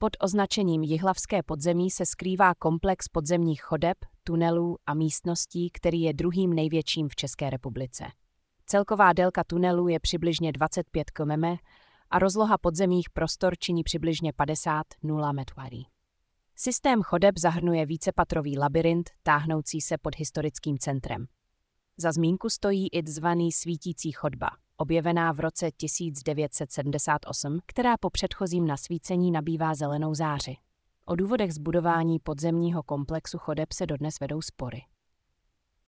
Pod označením Jihlavské podzemí se skrývá komplex podzemních chodeb, tunelů a místností, který je druhým největším v České republice. Celková délka tunelů je přibližně 25 km a rozloha podzemních prostor činí přibližně 50 metrů. Systém chodeb zahrnuje vícepatrový labyrint táhnoucí se pod historickým centrem. Za zmínku stojí i zvaný svítící chodba, objevená v roce 1978, která po předchozím nasvícení nabývá zelenou záři. O důvodech zbudování podzemního komplexu chodeb se dodnes vedou spory.